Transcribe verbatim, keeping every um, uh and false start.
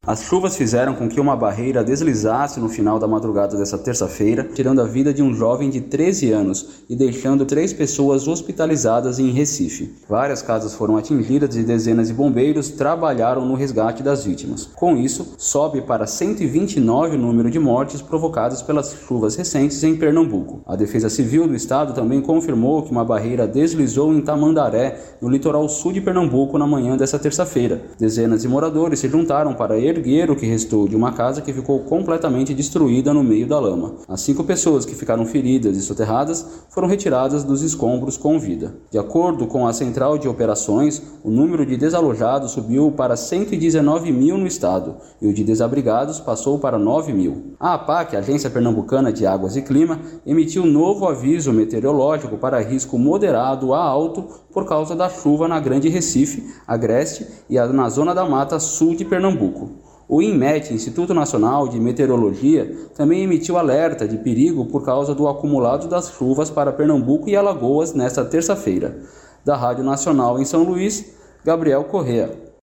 As chuvas fizeram com que uma barreira deslizasse no final da madrugada dessa terça-feira, tirando a vida de um jovem de treze anos e deixando três pessoas hospitalizadas em Recife. Várias casas foram atingidas e dezenas de bombeiros trabalharam no resgate das vítimas. Com isso, sobe para cento e vinte e nove o número de mortes provocadas pelas chuvas recentes em Pernambuco. A Defesa Civil do estado também confirmou que uma barreira deslizou em Tamandaré, no litoral sul de Pernambuco, na manhã dessa terça-feira. Dezenas de moradores se juntaram para erguer o que restou de uma casa que ficou completamente destruída no meio da lama. As cinco pessoas que ficaram feridas e soterradas foram retiradas dos escombros com vida. De acordo com a Central de Operações, o número de desalojados subiu para cento e dezenove mil no estado e o de desabrigados passou para nove mil. A APAC, Agência Pernambucana de Águas e Clima, emitiu novo aviso meteorológico para risco moderado a alto por causa da chuva na Grande Recife, Agreste e na Zona da Mata Sul de Pernambuco. O INMET, Instituto Nacional de Meteorologia, também emitiu alerta de perigo por causa do acumulado das chuvas para Pernambuco e Alagoas nesta terça-feira. Da Rádio Nacional em São Luís, Gabriel Correa.